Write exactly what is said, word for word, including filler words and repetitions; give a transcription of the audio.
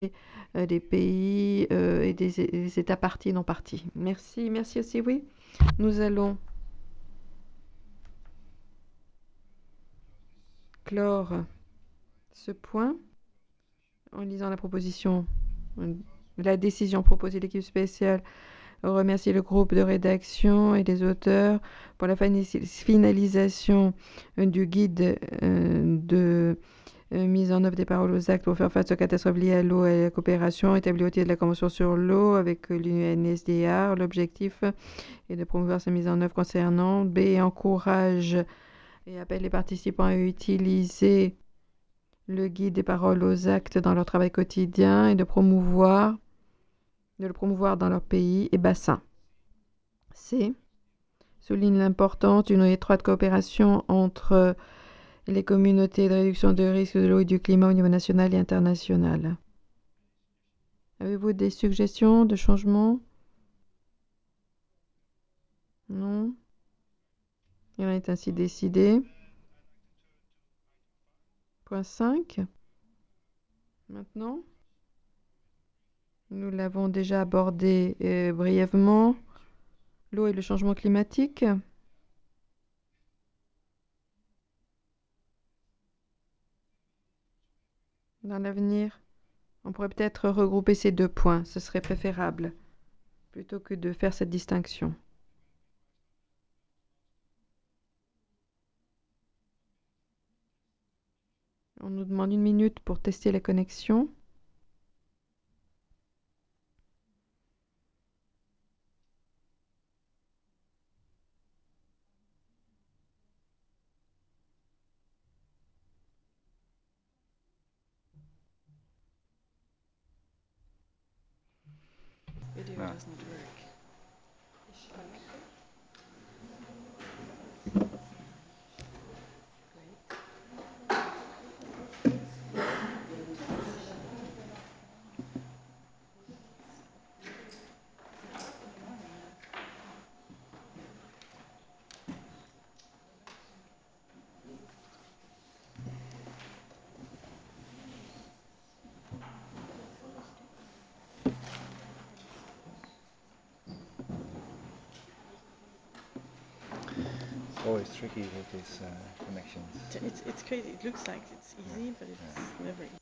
euh, des pays euh, et des, des États parties et non parties. Merci, merci aussi, oui. Nous allons clore ce point en lisant la proposition, la décision proposée de l'équipe spéciale. Remercier le groupe de rédaction et les auteurs pour la finalisation du guide euh, de euh, mise en œuvre des paroles aux actes pour faire face aux catastrophes liées à l'eau et à la coopération établie au titre de la Convention sur l'eau avec l'U N S D R. L'objectif est de promouvoir sa mise en œuvre concernant B. Encourage et appelle les participants à utiliser le guide des paroles aux actes dans leur travail quotidien et de promouvoir de le promouvoir dans leur pays et bassin. C. Souligne l'importance d'une étroite coopération entre les communautés de réduction de risque de l'eau et du climat au niveau national et international. Avez-vous des suggestions de changements? Non. Il en est ainsi décidé. Point cinq. Maintenant, nous l'avons déjà abordé euh, brièvement. L'eau et le changement climatique. Dans l'avenir, on pourrait peut-être regrouper ces deux points. Ce serait préférable, plutôt que de faire cette distinction. On nous demande une minute pour tester la connexion. Video Ah. doesn't work. It's always tricky with these uh, connections. It's it's crazy. It looks like it's easy, Yeah, but it's yeah. never easy.